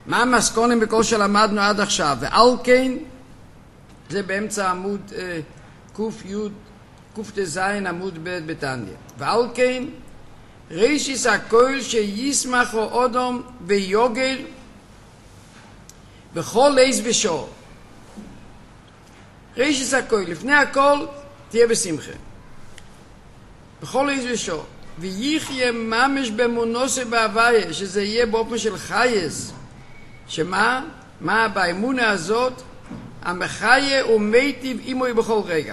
מה המסקונים בכל שלמדנו עד עכשיו? ועל כן, זה באמצע עמוד קט"ז עמוד ב' בתניא. ועל כן, רישיס הכל שישמח או אודום ויוגל בכל עז ושור. רישיס הכל, לפני הכל תהיה בשמחה. בכל עז ושור. ויחיה ממש באמונוסו בהוויה, שזה יהיה באופן של חייס. שמה? מה באמונה הזאת? המחיה ומיטיב עמו בכל רגע.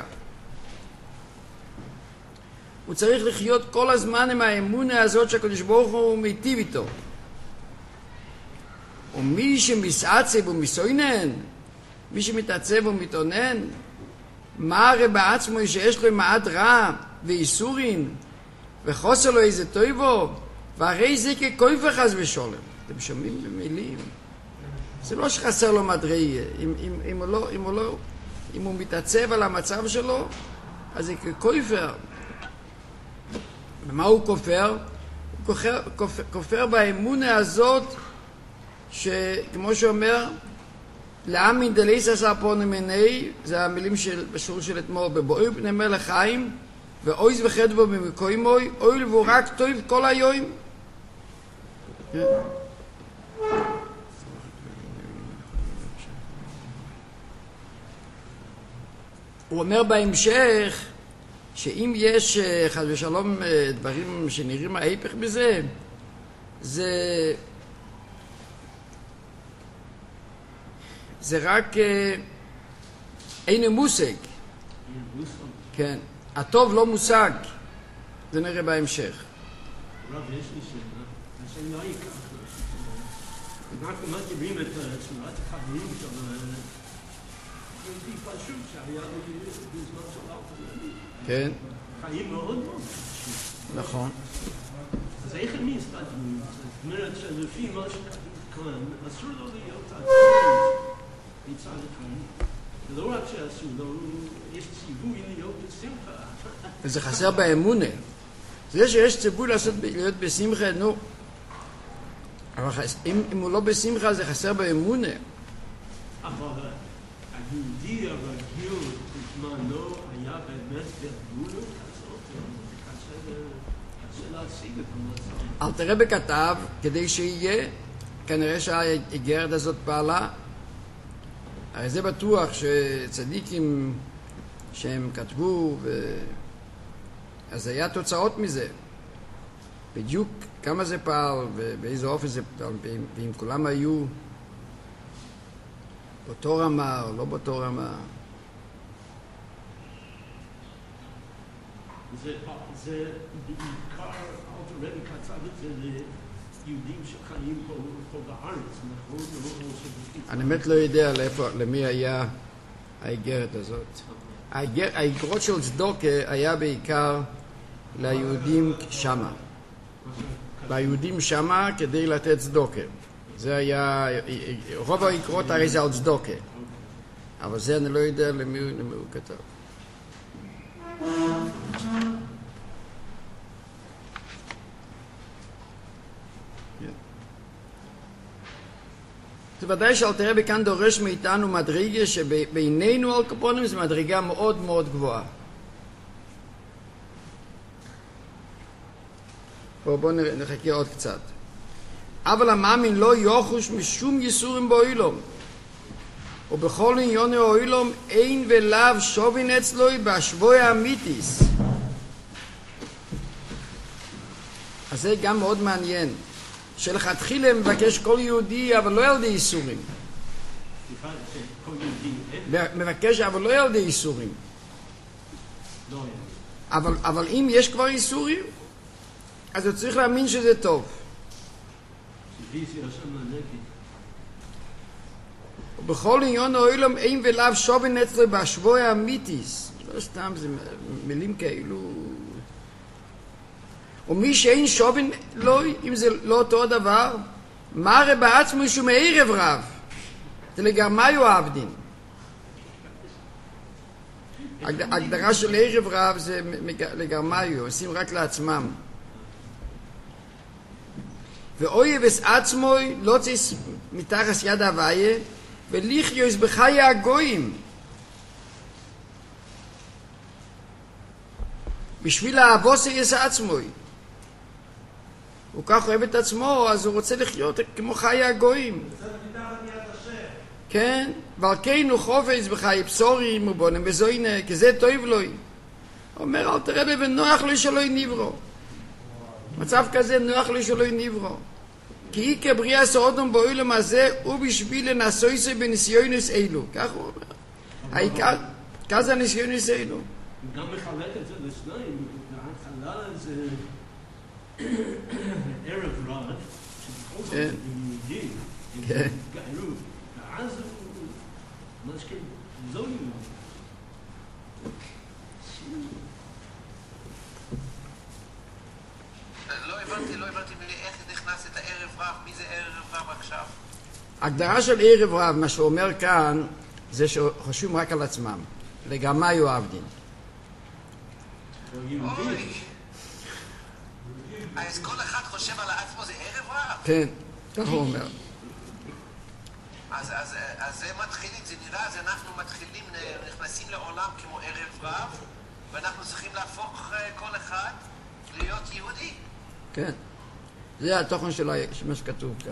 הוא צריך לחיות כל הזמן עם האמונה הזאת שהקדוש ברוך הוא מיטיב איתו. ומי שמסעצב ומסוינן, מי שמתעצב ומתאונן, מה הרי בעצמו שיש לו מעט רע ואיסורין וחוסר לו איזה טויבו, והרי זה ככויפה חס ושולם. אתם שומעים במילים? זה לא שחסר לו מדרגה. אם הוא מתעצב על המצב שלו, אז זה ככופר. ומה הוא כופר? הוא כופר באמונה הזאת, שכמו שאומר, לעמין דליס עשה פונים עיני, זה המילים בשיעור של אתמול, בבואי פני מלך חיים, ואויז וחדבו במקוימוי, אוי לבוא רק טוב כל היום. הוא אומר בהמשך, שאם יש חס ושלום דברים שנראים ההפך בזה, זה רק אין מושג. כן. הטוב לא מושג. זה נראה בהמשך. רב, יש לי שאלה. השאלה היא ככה. אנחנו מכירים את צורת החיים של יהודי פשוט שהיה בזמן של אלתר. כן. חיים מאוד מאוד פשוט. נכון. אז איך הם מסתדרים? זאת אומרת שלפי מה שכתוב כאן, אסור לו להיות עצמי מצד אחד. ולא רק שאסור לו, יש ציווי להיות בשמחה. וזה חסר באמונה. זה שיש ציווי להיות בשמחה, נו. אבל אם הוא לא בשמחה, זה חסר באמונה. אבל היהודי הרגיל בזמנו היה באמת בגבולות כזאת, קשה להשיג את המצב. אלתר רבי כתב, כדי שיהיה, כנראה שהאיגרת הזאת פעלה. הרי זה בטוח שצדיקים שהם כתבו, אז היה תוצאות מזה. בדיוק כמה זה פעל ובאיזה אופן זה פעל, ואם כולם היו באותו רמה או לא באותו רמה. זה בעיקר, אלתר רבי כתב את זה ליהודים שחיים פה בארץ, נכון? אני באמת לא יודע למי היה האיגרת הזאת. האיגרות של צדוקה היה בעיקר ליהודים שמה. ליהודים שמה כדי לתת צדוקה. זה היה, רוב האיגרות הרי זה על צדוקה. אבל זה אני לא יודע למי הוא כתב. זה ודאי שאלתר רבי כאן דורש מאיתנו מדרגה שבינינו על קופונים זה מדרגה מאוד מאוד גבוהה. בואו נחכה עוד קצת. אבל המאמין לא יוחוש משום ייסורים באוילום. ובכל עניון האוילום אין ולאו שווין אצלו בהשווי האמיתיס. אז זה גם מאוד מעניין. שלכתחילה מבקש כל יהודי, אבל לא ילדי ייסורים. סליחה, כל יהודי מבקש, אבל לא ילדי ייסורים. לא אבל אם יש כבר ייסורים, אז הוא צריך להאמין שזה טוב. שביסי השם לנגד. ובכל עניון האוילום אין ולאו שווין אצלו בהשווי האמיתיס. לא סתם, זה מילים כאלו. ומי שאין שווין לא, אם זה לא אותו דבר, מה הרי בעצמו שהוא מערב רב? זה לגרמיו עבדין. הגדרה של ערב רב זה לגרמיו, עושים רק לעצמם. ואויבס עצמוי לא ציס מתחת יד הוויה, וליחיוס בחיי הגויים. בשביל האבוסי יש עצמוי. הוא כך אוהב את עצמו, אז הוא רוצה לחיות כמו חיי הגויים. כן, ועל כן הוא חופץ בחיי פסורים ובונם בזוינה, כי זה טוב לוי. אומר, אל תראה ונוח לו שלא נברו. מצב כזה נוח לו שלא נברו. כי היא כבריאה סעודם בעולם הזה, ובשביל לנסויסי בניסיונס אלו. כך הוא אומר. העיקר, כזה הניסיונס אלו. גם מחלק את זה לשניים, ההתחלה זה ערב רב, שבכל זאת הם יהודים, הם גארו, ואז הוא משכם לא יהודי. לא הבנתי איך נכנס את הערב רב, מי זה ערב רב עכשיו? הגדרה של ערב רב, מה שהוא אומר כאן, זה שחושבים רק על עצמם. לגמרי היו עבדים. אוי, אז כל אחד חושב על עצמו זה ערב רב? כן, כך הוא אומר. אז זה מתחילים, זה נראה, אז אנחנו מתחילים, נכנסים לעולם כמו ערב רב, ואנחנו צריכים להפוך כל אחד להיות יהודי. כן, זה התוכן של מה שכתוב כאן.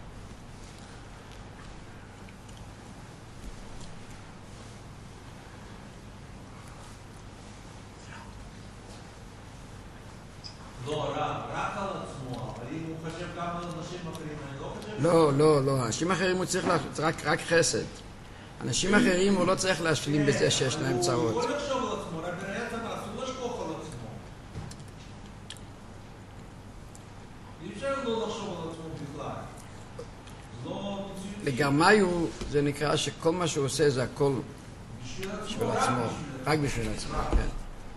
לא, רק על עצמו, אבל אם הוא חושב גם על אנשים אחרים, אני לא חושב... לא, אנשים אחרים הוא צריך רק חסד. אנשים אחרים הוא לא צריך להשלים בזה שיש להם צרות. הוא יכול לחשוב על עצמו, רק בעצם אסור לשפוך על עצמו. אי אפשר לא לחשוב על עצמו בכלל. לגרמיו זה נקרא שכל מה שהוא עושה זה הכל בשביל עצמו, רק בשביל עצמו, כן.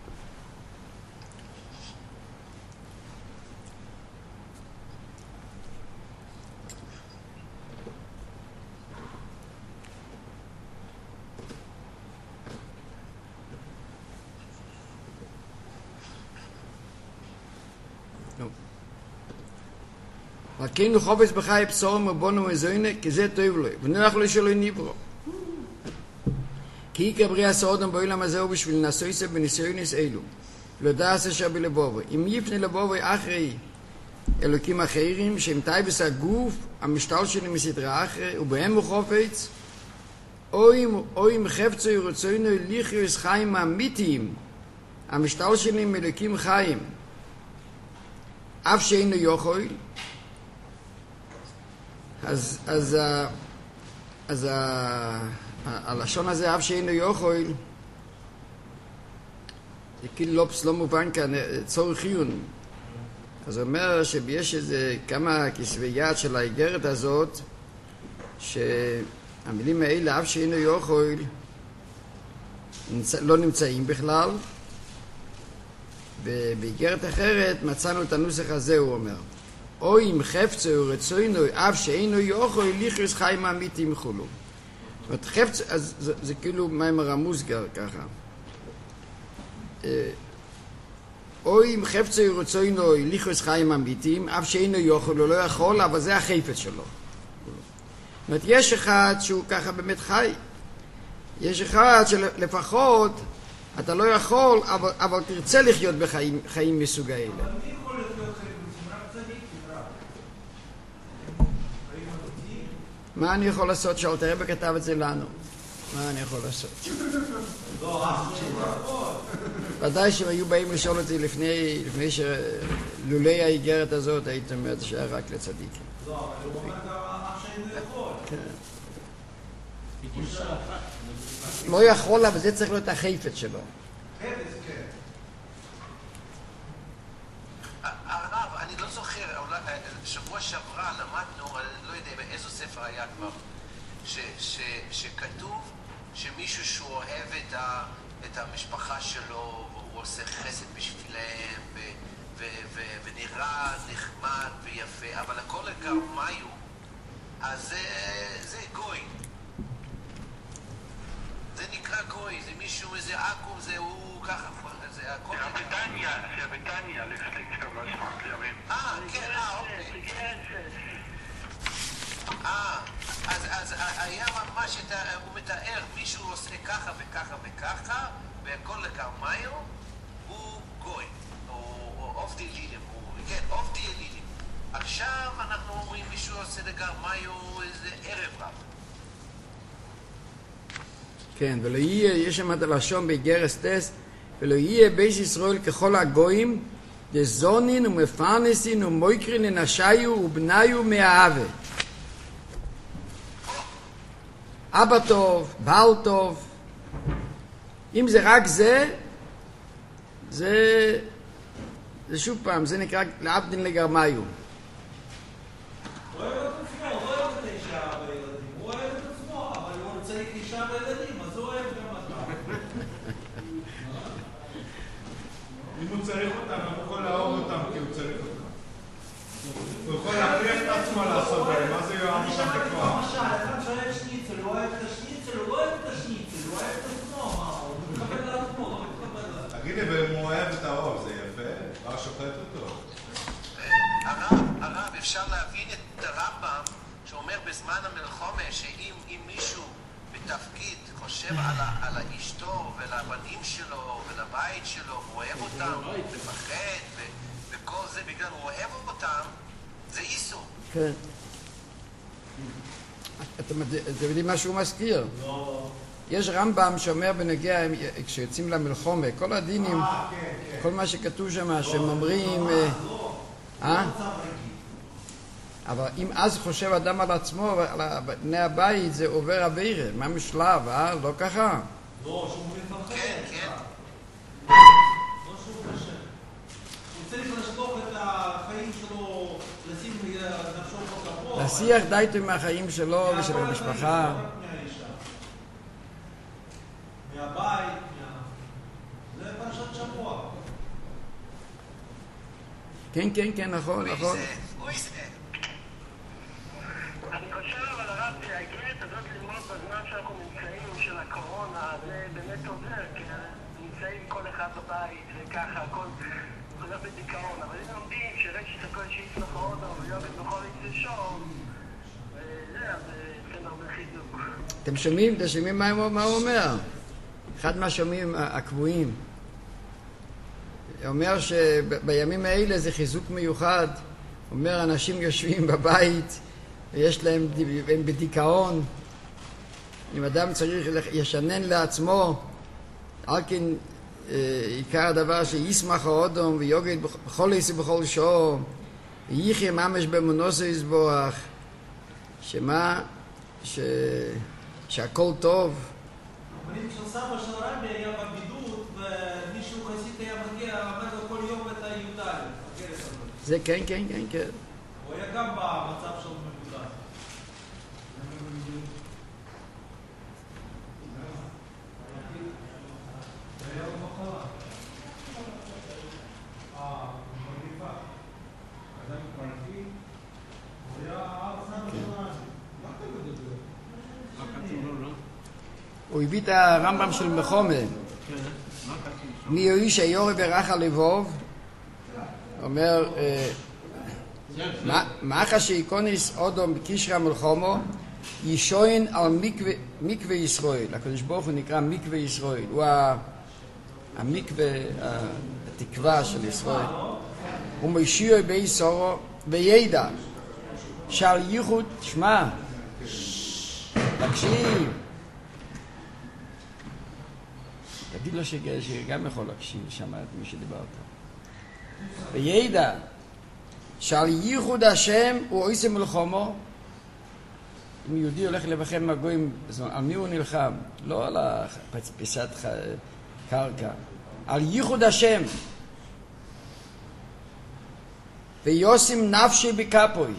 וכן הוא חופץ בחיי פסורים ובונו מזוינה, כי זה טוב לו, ונוח לו שלא נברו. כי עיקר בריאה סעודם בעולם הזה הוא בשביל לנסויסה בניסיונס אלו. לא דעת אשר בלבובו. אם יפנה לבובו אחרי אלוקים אחרים, שהם טייבס הגוף, המשתל שלהם מסדרה אחרי, ובהם הוא חופץ, או אם חפצו ירצוינו ליחיוס חיים אמיתיים, המשתל שלהם אלוקים חיים, אף שאינו יוכל, אז הלשון הזה, אף שאינו יוכל, זה כאילו לא מובן כאן, צורך עיון. אז הוא אומר שיש איזה כמה כסבי יד של האיגרת הזאת, שהמילים האלה, אף שאינו יוכל, לא נמצאים בכלל, ובאיגרת אחרת מצאנו את הנוסח הזה, הוא אומר. או אם חפצו ורצוינו, אף שאינו יוכל, ליחיוס חיים אמיתיים חולו. זאת אומרת, חפצו, אז זה כאילו מיימר המוסגר ככה. או אם חפצו ורצוינו, ליחיוס חיים אמיתיים, אף שאינו יוכל, הוא לא יכול, אבל זה החפץ שלו. זאת אומרת, יש אחד שהוא ככה באמת חי. יש אחד שלפחות אתה לא יכול, אבל תרצה לחיות בחיים מסוג האלה. אבל מי יכול לחיות חיים מסוג רק צדיק? מה אני יכול לעשות? שאלת הרב כתב את זה לנו. מה אני יכול לעשות? ודאי שהם היו באים לשאול אותי לפני שלולי האיגרת הזאת הייתי אומר שהיה רק לצדיק. לא, אבל הוא אומר גם אף שאינו יכול. לא יכול, אבל זה צריך להיות החפץ שלו. חפץ, כן. הרב, אני לא זוכר, שבוע שעברה למדנו, אני לא יודע באיזו ספר היה כבר, שכתוב שמישהו שהוא אוהב את המשפחה שלו, והוא עושה חסד בשבילם, ונראה נחמד ויפה, אבל הכל גרמיו, אז זה גוי. זה נקרא גוי. גוי, זה מישהו, איזה עכו"ם, זה הוא ככה, זה הכל... זה בטניה, לפני כמה זמן, ימים. כן, אוקיי. אז היה ממש, הוא מתאר, מישהו עושה ככה וככה וככה, וכל לגרמיו הוא גוי, או עובדי אלילים, כן, עובדי אלילים. עכשיו אנחנו אומרים מישהו עושה לגרמיו איזה ערב רב. כן, ולא יהיה, יש שם את הלשון באיגרס טס, ולא יהיה בית ישראל ככל הגויים, דזונין ומפרנסין ומויקרין לנשיו ובניו מהאהבה. אבא טוב, בעל טוב. אם זה רק זה שוב פעם, זה נקרא להבדין לגרמיו. הוא אוהב את עצמו, הוא אוהב את האישה והילדים. הוא אוהב את עצמו, אבל הוא רוצה אישה וילדים, אז הוא אוהב גם אותם. אם הוא צריך אותם, הוא יכול לאהוב אותם כי הוא צריך אותם. הוא יכול להכריח את עצמו לעשות בהם, מה זה יואב אותם בכוח? למשל, אחד שאוהב שניצל, הוא אוהב את השניצל, הוא לא אוהב את השניצל, הוא אוהב את עצמו, הוא מתכבד על עצמו, לא מתכבד על עצמו. תגיד לי, ואם הוא אוהב את האור, זה יפה? כבר שוחט אותו. הרב, אפשר להבין את הרמב"ם שאומר בזמן המלחמה שאם מישהו בתפקיד חושב על אשתו ולבנים שלו ולבית שלו, הוא אוהב אותם, מפחד וכל זה בגלל הוא אוהב אותם, זה איסור. כן. אתם יודעים מה שהוא מזכיר? לא. יש רמב"ם שאומר בנגיע, כשיוצאים למלחמה, כל הדינים, כל מה שכתוב שם, שהם אומרים... אבל אם אז חושב אדם על עצמו, על בני הבית, זה עובר עבירה, מה משלב, לא ככה? לא, שהוא מפחד. כן, כן. לא שהוא קשה. הוא צריך לשלוח את החיים שלו, לשים נפשו פה כפות. להשיח די מהחיים שלו ושל המשפחה. מהבית, זה פרשת שבוע. כן, כן, כן, נכון, נכון. הוא יזה. אני חושב אבל הרב שהגיעת הזאת ללמוד בזמן שאנחנו נמצאים של הקורונה, זה באמת עוזר, כי נמצאים כל אחד בבית וככה, הכל חוזר בדיכאון, אבל אם לומדים שרשת הכל שיצלח עוד ויוגד בכל יצא שום, וזה, אז זה הרבה חיזוק. אתם שומעים מה הוא אומר? אחד מהשומעים הקבועים. הוא אומר שבימים האלה זה חיזוק מיוחד. הוא אומר, אנשים יושבים בבית, ויש להם, הם בדיכאון. אם אדם צריך ישנן לעצמו, על כן עיקר הדבר שישמח האודום ויוגד בכל עשי בכל שור, ויחיה ממש במונוסו יסבוח, שהכל טוב. אבל אם סבא של רבי היה בבידוד, ומישהו חסיד היה מגיע, אומר לו כל יום את הי"ד. זה כן, כן, כן, כן. הוא היה גם במצב של מבודד. היה לו מחלה. מגניבה. אדם פרטי, הוא היה סבא של רבי. מה אתה מדבר? הוא הביא את הרמב"ם של מחומה. מי יואיש היורי ברח הלבוב, אומר, מה שיקוניס אודום בקישרה מלחומו, ישוין על מקווה ישראל. הקדוש ברוך הוא נקרא מקווה ישראל. הוא המקווה, התקווה של ישראל. הוא משיעו בי סורו וידע שעל ייחוד, שמע, תקשיב. תגיד לו שגם יכול להקשיב, שמע את מי שדיברת. וידע שעל ייחוד השם הוא עושה מלחמו. אם יהודי הולך לבחן מגויים, על מי הוא נלחם? לא על פיסת קרקע. על ייחוד השם. ויוסים נפשי בקפוי.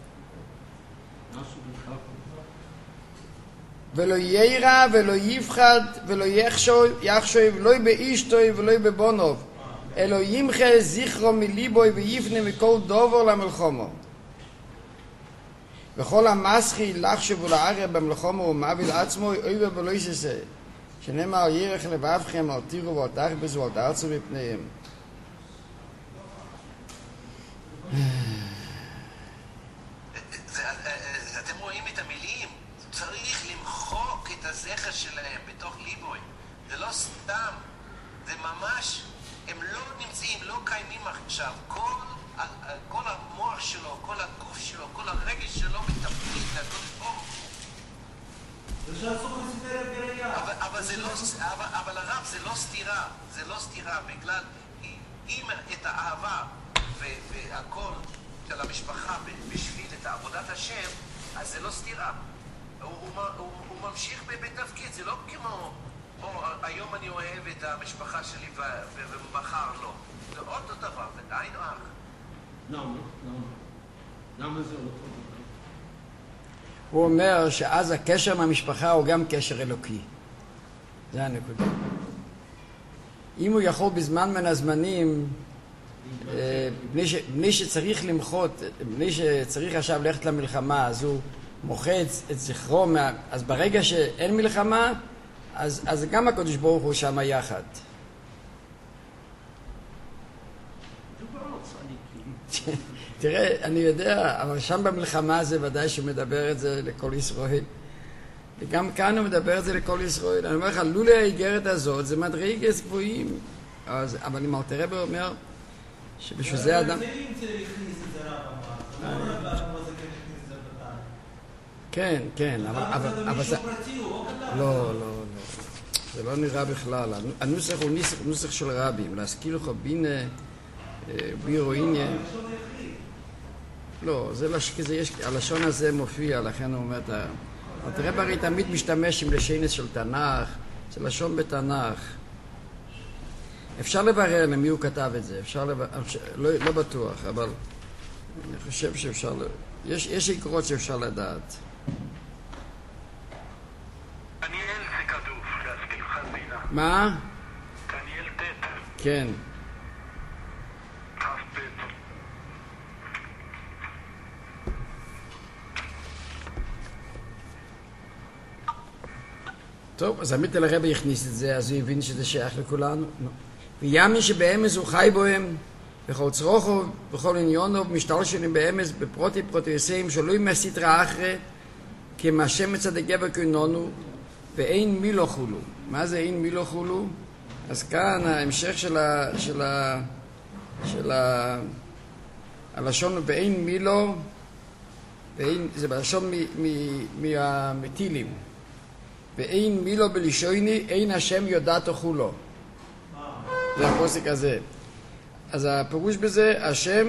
ולא יירא ולא יפחד ולא יחשוב לא באשתוי ולא בבונוב אלא ימחה זכרו מליבוי ויפנה מכל דובר למלחמו וכל המסחי לחשוב ולערב במלחמו ומעביד עצמו אויבה ולא יססה שנאמר ירח לבבכם אל תיראו ואל תחפשו ואל תרצו מפניהם. אתם רואים את המילים? צריך למחוק את הזכר שלהם בתוך ליבוי. זה לא סתם, זה ממש, הם לא נמצאים, לא קיימים עכשיו. כל המוח שלו, כל הגוף שלו, כל הרגש שלו מתפקיד לקדוש ברוך הוא. אבל הרב זה לא סתירה, זה לא סתירה, בגלל אם את האהבה והכל של המשפחה בשביל את עבודת השם, אז זה לא סתירה. הוא ממשיך בתפקיד, זה לא כמו היום אני אוהב את המשפחה שלי ומחר לא. זה אותו דבר, זה עין אח. למה זה אותו דבר? הוא אומר שאז הקשר מהמשפחה הוא גם קשר אלוקי. זה הנקודה. אם הוא יכול בזמן מן הזמנים, בני שצריך למחות, בני שצריך עכשיו ללכת למלחמה, אז הוא מוחץ את זכרו, אז ברגע שאין מלחמה, אז גם הקדוש ברוך הוא שם יחד. תראה, אני יודע, אבל שם במלחמה זה ודאי שמדבר את זה לכל ישראל. וגם כאן הוא מדבר את זה לכל ישראל. אני אומר לך, לולי האיגרת הזאת זה מדרגות גבוהים. אבל אם אלתר רבי אומר שבשביל זה אדם... כן, כן, אבל זה... לא, זה לא נראה בכלל. הנוסח הוא נוסח של רבים. להזכיר לך בירואיניה. לא, זה לא שכזה יש, הלשון הזה מופיע, לכן הוא אומר אלתר רבי הרי תמיד משתמש עם לשונס של תנ"ך, זה לשון בתנ"ך. אפשר לברר למי הוא כתב את זה, לא בטוח, אבל אני חושב שאפשר, יש עקרונות שאפשר לדעת. דניאל זה כתוב, להזכיר לך מילה. מה? דניאל ט'. כן. טוב, אז עמית אל הרבי הכניס את זה, אז הוא הבין שזה שייך לכולנו. ויאמין שבאמס הוא חי בוהם, בכל צרוכו, בכל עניונו, משתלשלים באמס, בפרוטי פרוטיוסים, שלוי מהסתרא אחרי, כי מה השם מצד גבר כנונו, ואין מילו חולו. מה זה אין מילו חולו? אז כאן ההמשך של הלשון ואין מילו, זה בלשון מהמטילים. ואין מילו בלישוני, אין השם יודעת אוכלו. זה הפוסק הזה. אז הפירוש בזה, השם,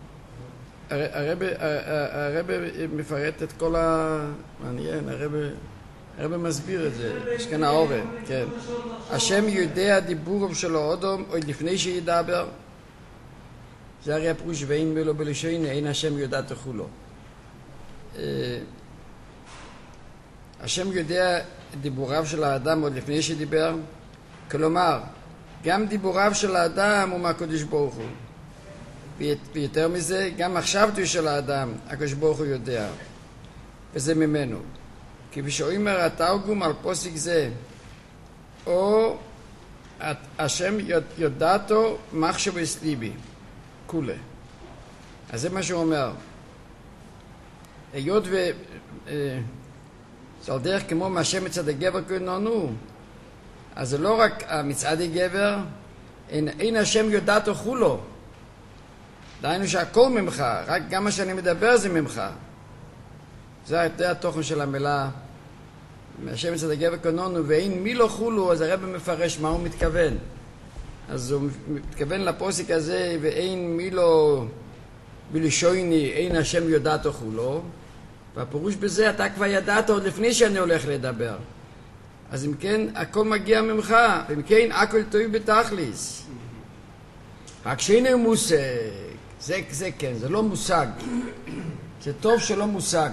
הרב מפרט את כל מעניין, הרב מסביר את זה, יש כאן האורן, כן. השם יודע דיבורו שלו אודום, עוד לפני שידבר. זה הרי הפירוש, ואין מילו בלישוני, אין השם יודעת אוכלו. השם יודע דיבוריו של האדם עוד לפני שדיבר, כלומר, גם דיבוריו של האדם הוא מהקדוש ברוך הוא. ויותר מזה, גם מחשבתו של האדם, הקדוש ברוך הוא יודע, וזה ממנו. כפי שאומר התרגום על פוסק זה, או השם יודעתו מחשבס ליבי, כולה. אז זה מה שהוא אומר. היות זה על דרך כמו מה השם מצד הגבר כנונו, אז זה לא רק מצד הגבר, אין השם יודעת אוכלו. דהיינו שהכל ממך, רק גם מה שאני מדבר זה ממך. זה התוכן של המילה, השם מצד הגבר כנונו, ואין מי לא חולו, אז הרב מפרש מה הוא מתכוון. אז הוא מתכוון לפוסק הזה, ואין מי לא בלשוני, אין השם יודעת אוכלו. והפירוש בזה, אתה כבר ידעת עוד לפני שאני הולך לדבר. אז אם כן, הכל מגיע ממך, ואם כן, הכל טוב בתכליס. רק שאין מושג, זה כן, זה לא מושג. זה טוב שלא מושג.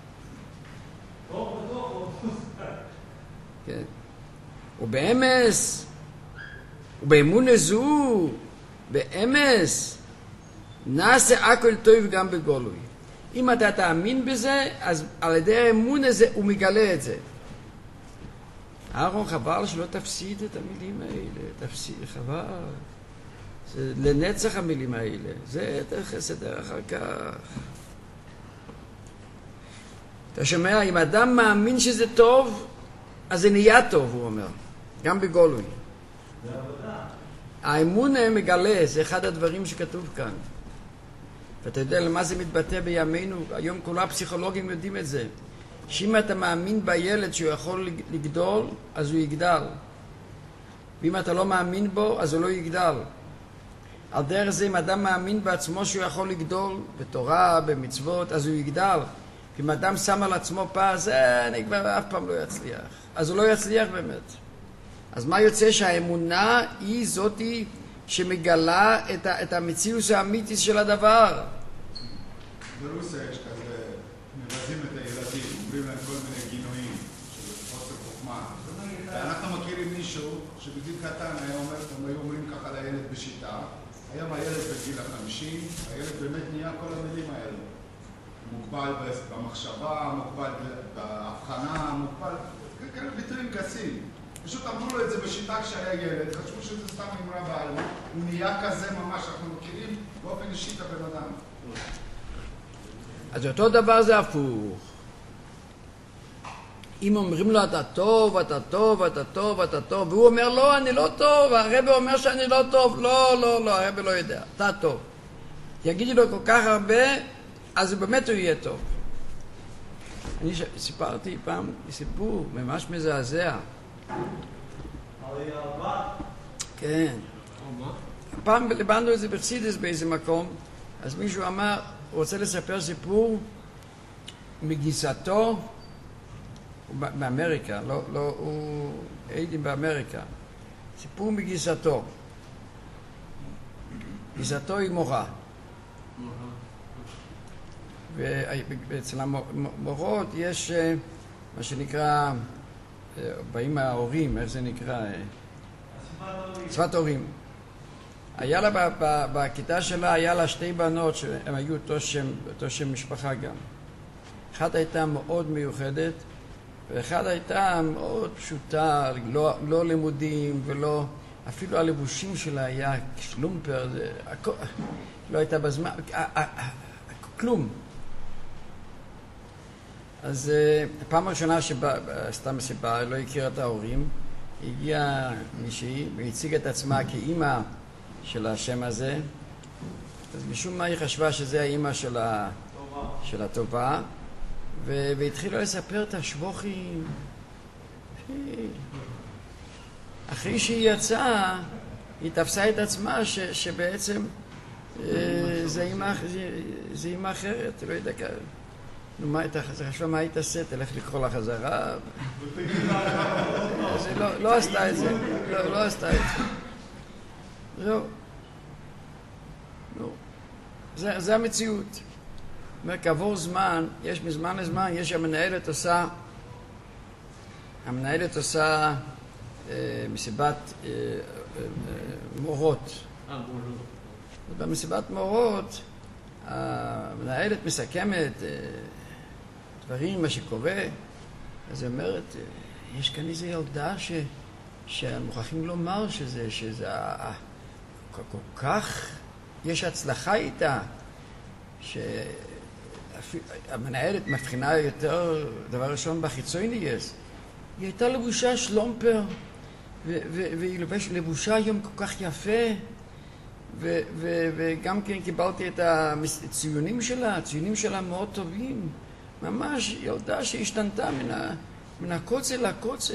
כן. ובאמס, ובאמונה זו, באמס, נעשה הכל טוב גם בגולוי. אם אתה תאמין בזה, אז על ידי האמון הזה הוא מגלה את זה. אהרון, חבל שלא תפסיד את המילים האלה, תפסיד, חבל. זה לנצח המילים האלה, זה חסד אחר כך. אתה שומע, אם אדם מאמין שזה טוב, אז זה נהיה טוב, הוא אומר, גם בגולוי. זה עבודה. האמון מגלה, זה אחד הדברים שכתוב כאן. ואתה יודע למה זה מתבטא בימינו, היום כל הפסיכולוגים יודעים את זה. שאם אתה מאמין בילד שהוא יכול לגדול, אז הוא יגדל. ואם אתה לא מאמין בו, אז הוא לא יגדל. על דרך זה, אם אדם מאמין בעצמו שהוא יכול לגדול, בתורה, במצוות, אז הוא יגדל. אם אדם שם על עצמו פס, אני כבר אף פעם לא יצליח. אז הוא לא יצליח באמת. אז מה יוצא? שהאמונה היא זאתי שמגלה את המציאות האמיתית של הדבר. ברוסיה יש כזה, מבזים את הילדים, אומרים להם כל מיני גינויים של חוסר חוכמה. אנחנו מכירים מישהו שבגיל קטן הם היו אומרים ככה לילד בשיטה, היום הילד בגיל 50, הילד באמת נהיה כל המילים האלה. מוגבל במחשבה, מוגבל בהבחנה, מוגבל, כאלה ביטויים גסים. פשוט אמרו לו את זה בשיטה כשהיה ילד, חשבו שזה סתם אמרה בעלמא, הוא נהיה כזה ממש, אנחנו מכירים באופן אישי את הבן אדם. אז אותו דבר זה הפוך. אם אומרים לו אתה טוב, אתה טוב, אתה טוב, אתה טוב, והוא אומר לא, אני לא טוב, הרב אומר שאני לא טוב, לא, הרב לא יודע, אתה טוב. יגידי לו כל כך הרבה, אז באמת הוא יהיה טוב. אני סיפרתי פעם סיפור ממש מזעזע. כן. פעם לבננו את זה בחסידות באיזה מקום, אז מישהו אמר, הוא רוצה לספר סיפור מגיסתו, באמריקה, לא, הוא עדים באמריקה. סיפור מגיסתו. גיסתו היא מורה. ואצל המורות יש מה שנקרא, באים מההורים, איך זה נקרא? שפת הורים. היה לה בכיתה שלה, היה לה שתי בנות שהן היו אותו שם משפחה גם. אחת הייתה מאוד מיוחדת, ואחת הייתה מאוד פשוטה, לא לימודים ולא, אפילו הלבושים שלה היה שלומפר, לא הייתה בזמן, כלום. אז פעם הראשונה סתם סיבה, לא הכירה את ההורים, הגיעה מישהי והציגה את עצמה כאימא של השם הזה, אז משום מה היא חשבה שזה האימא של הטובה, והתחילה לספר את השבוחים. אחרי שהיא יצאה, היא תפסה את עצמה שבעצם זה אימא אחרת, לא יודע ככה. נו, זה חשבה מה היא תעשה, תלך לקרוא לה חזרה. לא עשתה את זה, לא עשתה את זה. זהו. זה המציאות. כעבור זמן, יש מזמן לזמן, יש המנהלת עושה מסיבת מורות. במסיבת מורות, המנהלת מסכמת דברים, מה שקורה, אז היא אומרת, יש כאן איזו ילדה שמוכרחים לומר שזה כל כך, יש הצלחה איתה, שהמנהלת מבחינה יותר, דבר ראשון בחיצוניוס, היא הייתה לבושה שלומפר, והיא לבושה היום כל כך יפה, וגם כן קיבלתי את הציונים שלה מאוד טובים, ממש ילדה שהשתנתה מן הקוצה לקוצה.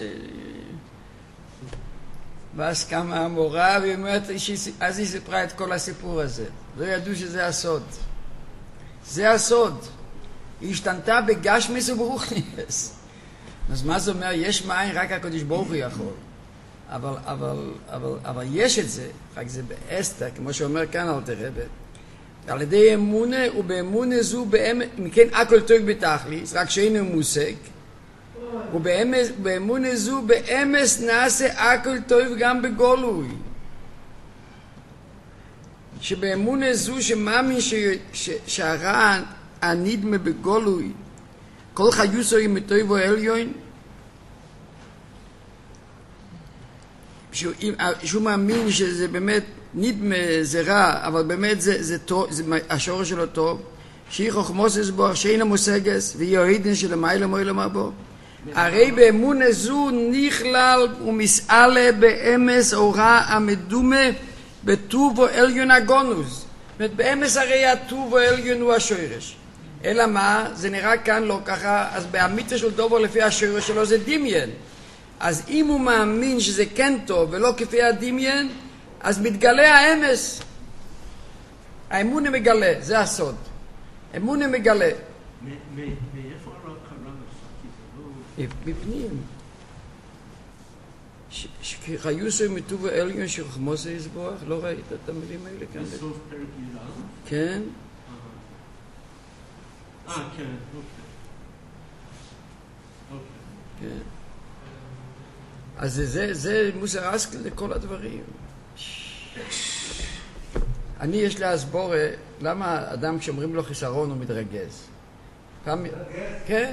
ואז קמה המורה והיא אומרת, אז היא סיפרה את כל הסיפור הזה, לא ידעו שזה הסוד. זה הסוד. היא השתנתה בגשמיס וברוכניס. אז מה זה אומר? יש מאין, רק הקדוש ברוך הוא יכול. אבל יש את זה, רק זה באסתר, כמו שאומר כאן אל תרבה. על ידי אמונה, ובאמונה זו, אם כן הכל טוב בתכליס, רק שאינו מושג, ובאמונה זו, באמס נעשה הכל טוב גם בגולוי. שבאמונה זו שמאמין שהרע הנדמה בגולוי, כל חיוסו עם טוב או עליון, שהוא מאמין שזה באמת נדמה, זה רע, אבל באמת זה טוב, השורש שלו טוב, שהיא חוכמוס בו, שאינה מושגס, והיא הורידן של המיילה מוילה מבו. הרי באמונה זו נכלל ומסעלה באמס אורה המדומה בטובו עליון הגונוס. זאת אומרת, באמס הרי הטובו עליון הוא השורש. אלא מה? זה נראה כאן לא ככה, אז באמיתה של דובו לפי השורש שלו זה דמיין. אז אם הוא מאמין שזה כן טוב ולא כפי הדמיין, אז מתגלה האמס. האמונה מגלה, זה הסוד. אמונה מגלה. מאיפה הרב קרא לך? בפנים. שחיוסו מטובו עליון שחוכמוס יסבוח, לא ראית את המילים האלה כאן? בסוף פרק י"א? כן. כן, אוקיי. כן. אז זה מוסר אסקל לכל הדברים. אני יש להסבור למה אדם כשאומרים לו חיסרון הוא מתרגז. כן,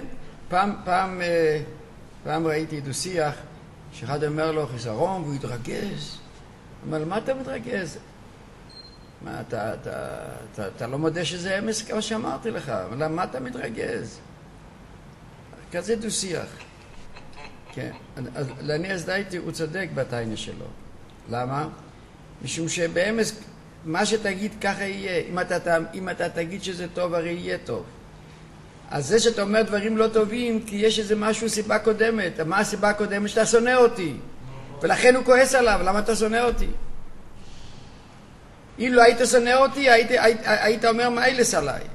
פעם ראיתי דו-שיח שאחד אומר לו חיסרון והוא התרגז. הוא אומר, מה אתה מתרגז? מה, אתה לא מודה שזה אמס כמו שאמרתי לך. למה אתה מתרגז? כזה דו-שיח. כן, אז לעני אז דייתי הוא צודק בטיינה שלו. למה? משום שבאמס מה שתגיד ככה יהיה. אם אתה תגיד שזה טוב הרי יהיה טוב. אז זה שאתה אומר דברים לא טובים כי יש איזה משהו סיבה קודמת. מה הסיבה הקודמת? שאתה שונא אותי. ולכן הוא כועס עליו. למה אתה שונא אותי? אם לא היית שונא אותי היית אומר מה אילס עליי.